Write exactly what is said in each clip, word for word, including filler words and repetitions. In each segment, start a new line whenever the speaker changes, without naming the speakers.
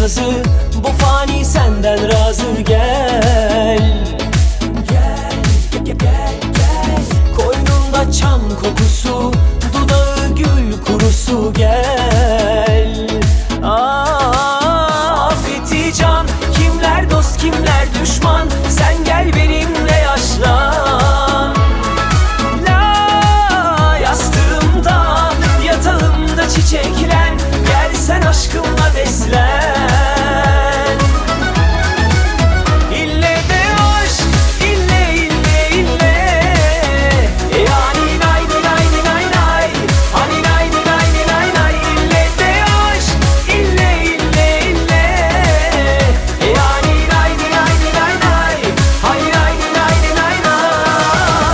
sazı, bu fani senden razı. Gel, gel, gel, gel, gel. Koynunda çam kokusu, dudağı gül kurusu. Gel, ah, afeti can, kimler dost kimler düşman, sen gel benimle yaşlan. La, yastığımda yatağımda çiçeklen, gel sen aşkımla beslen. İlle de aşk, ille ille ille, yani nay nay nay nay, hani nay nay nay nay. İlle de aşk, ille ille ille, yani nay nay nay nay, hani nay nay nay nay.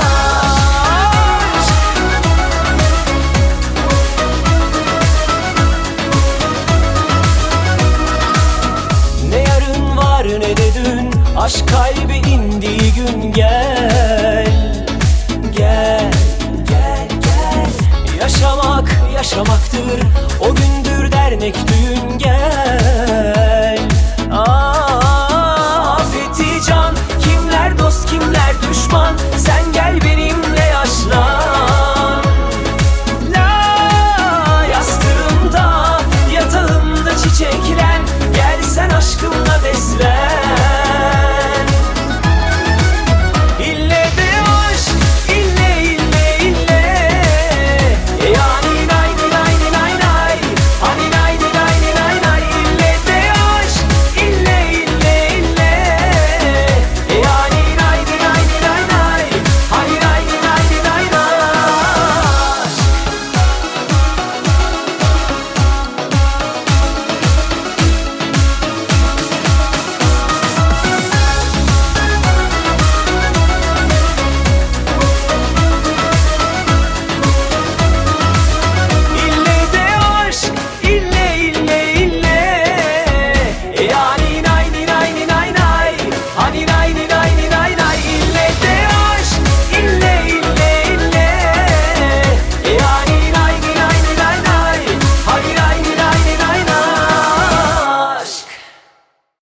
Ne yarın var ne de dün, aşk kalbi indiği gün. Gel, gel, gel, gel. Yaşamak yaşamaktır, o gündür dernek düğün. Gel.